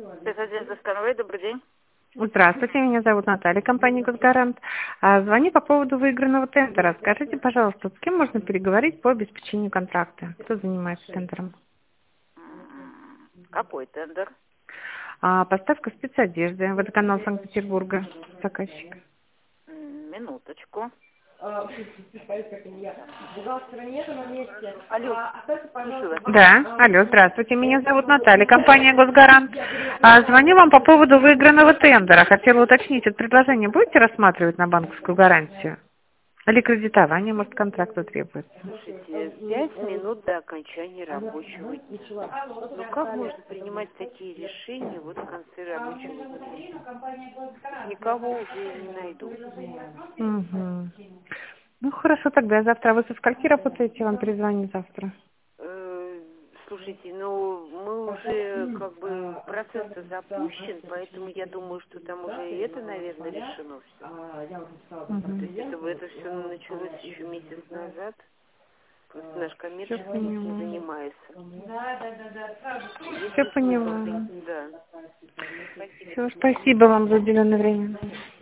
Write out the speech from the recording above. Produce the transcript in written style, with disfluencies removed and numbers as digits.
Спецотдел Доскановой, добрый день. Здравствуйте, меня зовут Наталья, компания «Госгарант». Звоню по поводу выигранного тендера. Скажите, пожалуйста, с кем можно переговорить по обеспечению контракта? Кто занимается тендером? Какой тендер? Поставка спецодежды, водоканал Санкт-Петербурга, заказчик. Минуточку. Алло, слушаю вас. Да, алло, здравствуйте, меня зовут Наталья, компания «Госгарант». Звоню вам по поводу выигранного тендера. Хотела уточнить, это предложение будете рассматривать на банковскую гарантию? Или кредитование, может, контракту требуется? Слушайте, 5 минут до окончания рабочего дня. Ну как можно принимать такие решения вот в конце рабочего дня? Никого уже не найду. Угу. Ну, хорошо, тогда завтра. А вы со скольки работаете? Я вам перезвоню завтра. Слушайте, ну мы уже как бы процесс-то запущен, поэтому я думаю, что там уже и это, наверное, решено все. То есть это все началось еще месяц назад. Просто наш коммерческий этим занимается. Все понимаю. Да. Все, спасибо вам за уделенное время.